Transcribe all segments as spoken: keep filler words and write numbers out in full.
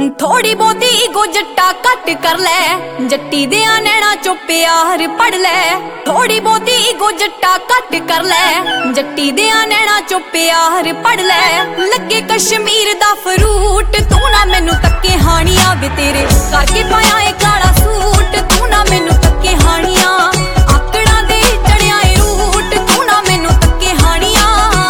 थोड़ी बहुती ईगो जट्टा घट कर ले, जट्टी दियां नैना चो प्यार पढ़ ले। थोड़ी बहुती ईगो जट्टा घट कर ले, जट्टी दियां नैना चो प्यार पढ़ ले। लगे कश्मीर दा फ्रूट तू ना मैनू तके हानिया वे तेरे करके पाया ए काला सूट। तू ना मैनू तके हानिया आकड़ा दे चढ़िया ए रूट। तू ना मैनू तके हानिया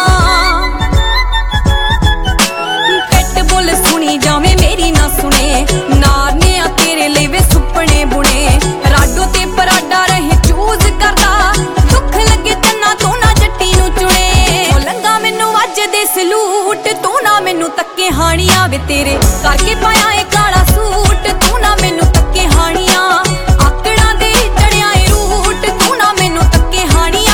पेट बोल सुनी जावे मेरी ना सुने। नार ने आ तेरे लिए वे सुपने बुने, राडो ते पराडा रहे चूज करदा। दुख लगे तन्ना तू ना जट्टी नू चुने, लंगा मैनू अज दे सलूट। तू ना मैनू तके हानिया वे तेरे करके पाया ए काला सूट। तू ना मैनू तके हानिया आकड़ा दे चढ़िया ए रूट। तू ना मैनू तके हानिया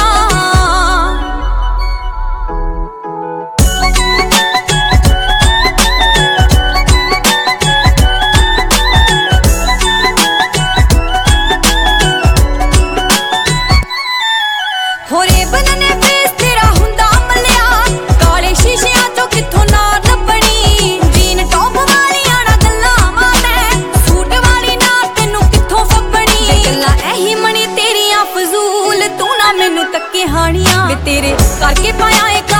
होरे बनने फेस तेरा हुंदा मलिया, काले शीशियां चो किथों नार लभनी। जीन टॉप वालियां ना गल्लां माने, सूट वाली ना तैनू किथों फब्बनी। गल्लां ऐही मनी तेरियां फजूल, तू ना मैनू तके हानिया वे तेरे करके पाया ए